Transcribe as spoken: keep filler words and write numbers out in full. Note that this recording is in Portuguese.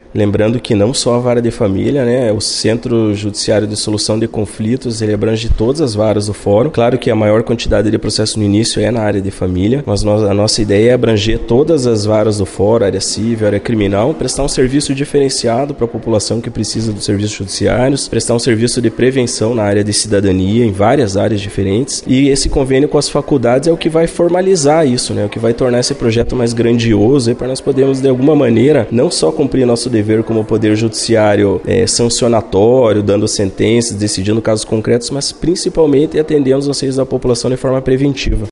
Lembrando que não só a vara de família, né, o Centro Judiciário de Solução de Conflitos, ele abrange todas as varas do fórum. Claro que a maior quantidade de processo no início é na área de família, mas nós, a nossa ideia é abranger todas as varas do fórum, área civil, área criminal, prestar um serviço diferenciado para a população que precisa dos serviços judiciários, prestar um serviço de prevenção na área de cidadania, em várias áreas diferentes. E esse convênio com as faculdades é o que vai formalizar isso, né, o que vai tornar esse projeto mais grandioso, para nós podermos, de alguma maneira, não só cumprir nosso dever como poder judiciário é, sancionatório, dando sentenças, decidindo casos concretos, mas principalmente atendendo os anseios da população de forma preventiva.